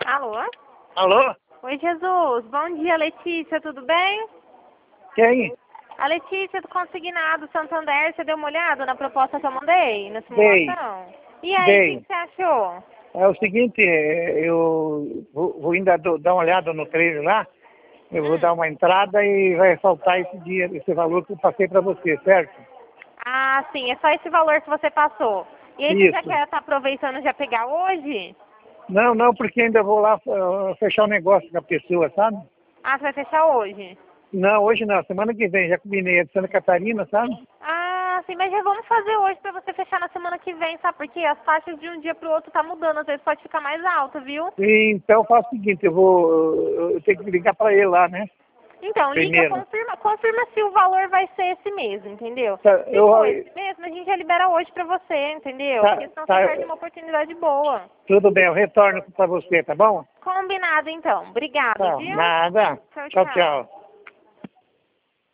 Alô? Alô? Oi, Jesus. Bom dia, Letícia. Tudo bem? Quem? A Letícia do Consignado Santander, você deu uma olhada na proposta que eu mandei, na Dei. simulação? E aí, o Dei. que você achou? É o seguinte, eu vou ainda dar uma olhada no trailer lá, eu vou dar uma entrada e vai faltar esse dia, esse valor que eu passei para você, certo? Ah, sim, é só esse valor que você passou. E aí, você já Isso. quer estar aproveitando já pegar hoje? Não, porque ainda vou lá fechar o negócio com a pessoa, sabe? Ah, você vai fechar hoje? Não, hoje não, semana que vem, já combinei, é de Santa Catarina, sabe? Ah, sim, mas já vamos fazer hoje pra você fechar na semana que vem, sabe? Porque as taxas de um dia pro outro tá mudando, às vezes pode ficar mais alta, viu? E, então eu faço o seguinte, eu tenho que ligar para ele lá, né? Então, liga, Primeiro. confirma se o valor vai ser esse mesmo, entendeu? Tá, Se for esse mesmo, a gente já libera hoje pra você, entendeu? Porque senão você tá, perde uma oportunidade boa. tudo bem, eu retorno para você, tá bom? Combinado, então. Obrigada, Tá, viu? nada. Tchau, Tchau, tchau. tchau.